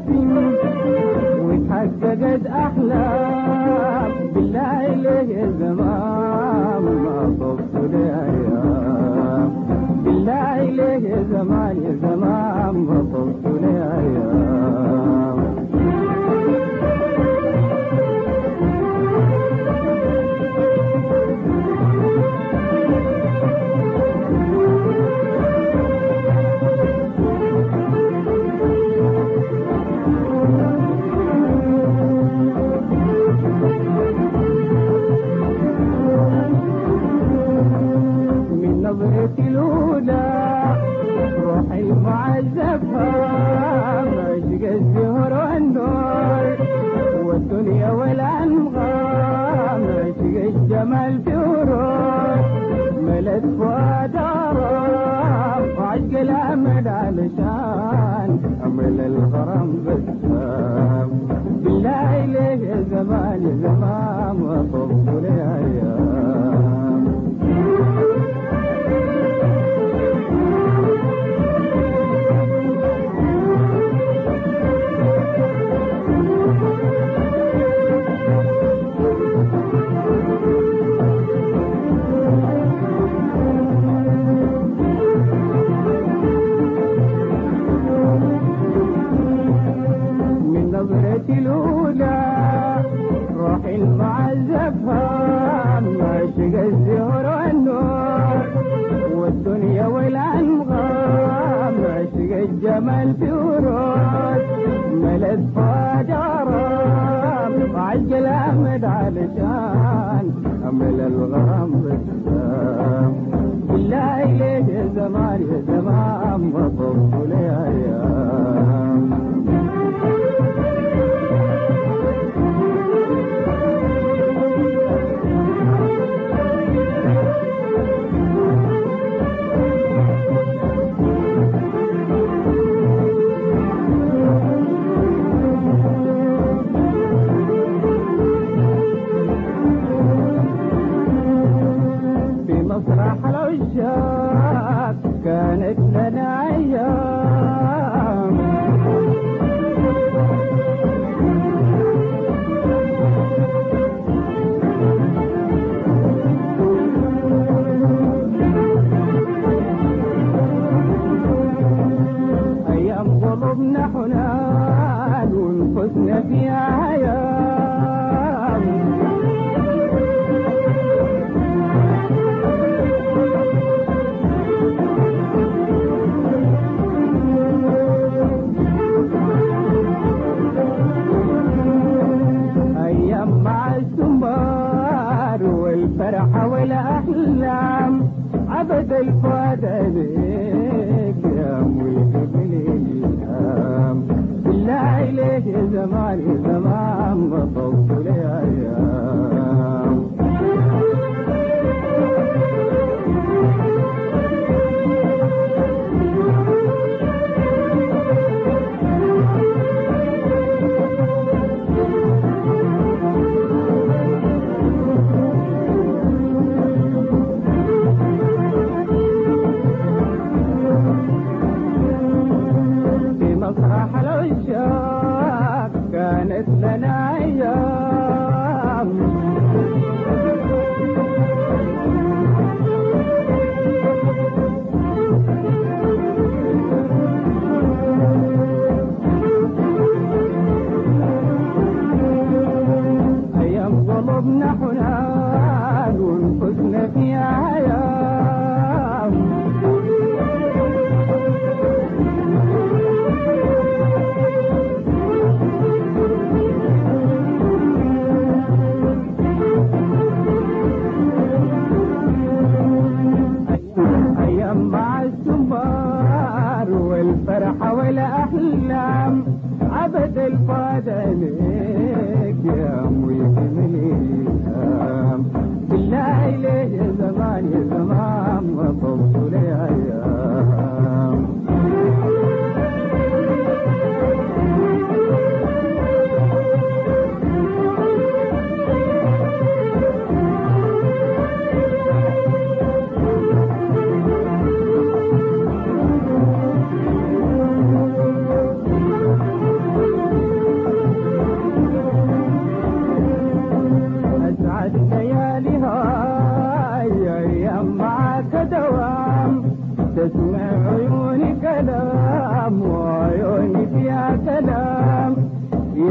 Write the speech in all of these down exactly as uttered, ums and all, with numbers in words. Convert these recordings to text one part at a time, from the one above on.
مواسم وتحققت أحلام، بالله ليه يا زمان ما طفت لي أيام، بالله ليه يا زمان يا زمان ما طفت لي أيام. نظرتي الأولى روحي المعذبها، مشق الزهر والنور والدنيا والأنغام، مشق الجمال في ورود ملت فؤاد غرام، وعشق الأمل علشان أمل الغرام بسام، بالله ليه يا زمان يا زمان وطفت لي أيام. نظرتي الأولى روحي المعذبها، مشق الزهر والنور والدنيا والأنغام، مشق الجمال في ورود ملت فؤاد غرام، وعشق الأمل علشان أمل الغرام بسام، بالله ليه يا زمان يا زمان ما طفت لي أيام. مسرح العشاق كانت لنا أيام، أيام قلوبنا حنان ونفسنا فيها هيام، مع الزمار والفرحة والأحلام، عبد الفؤاد عليك يا ملك الإلهام، بالله ليه يا زمان يا زمان ما طفت لي أيام. مسرح العشاق كانت لنا أيام، أيام قلوبنا حنان ونفسنا فيها هيام، مع الزمار والفرحة والأحلام، عبد الفؤاد عليك يا ملك الإلهام، بالله ليه يا زمان يا زمان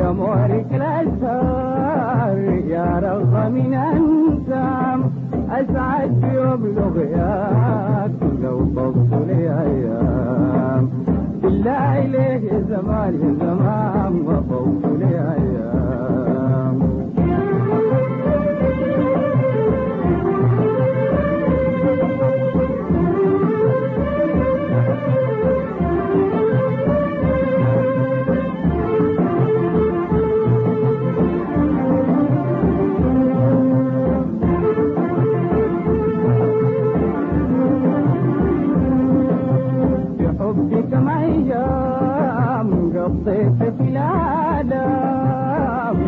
يا مورك الأزهار يا رغم من أنسام أسعد يوم لغياك لو طفت لي أيام بالله إليه يا زمان يا زمان وطفت لي أيام بكم أيام قضيت في العالم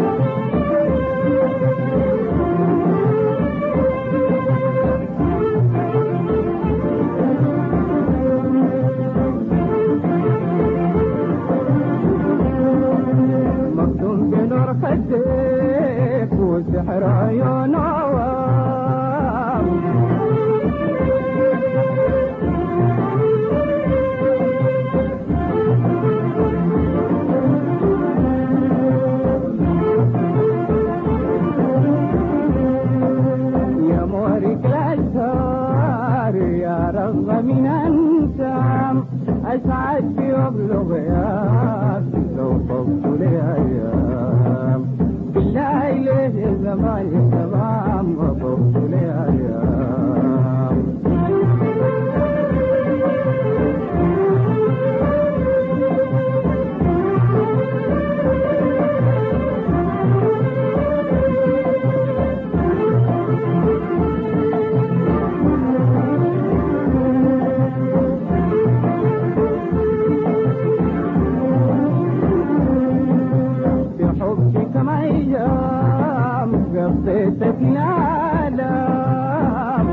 مكتوم بنور خدك وسحر عيون عوام رغم من أنسام أسعد بيبلغ ياك لو طفت لي أيام بالله إليه يا زمان يا زمان وطفت لي أيام بكم أيام قضيت في العالم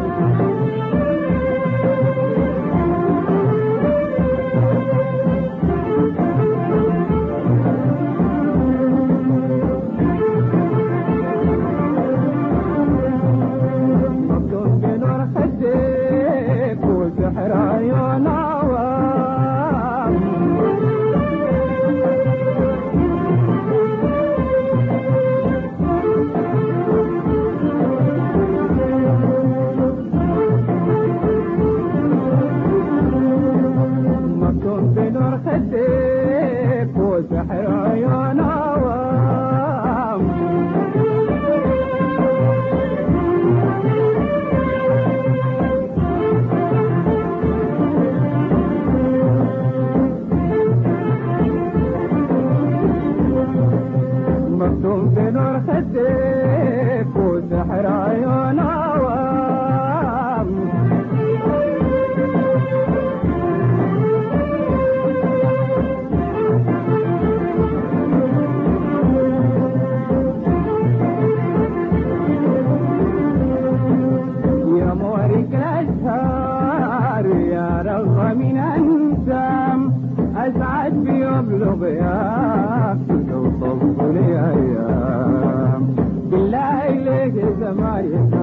مكتوم بنور خدك وسحر عيون عوام بنور خدك وسحر عيون عوام مكتوم بنور خدك وسحر عيون عوام يا مورك الأزهار يا رغم من أنسام أسعد بيبلغ ياك لو طفت لي أيام بالله إليك يا زمان يا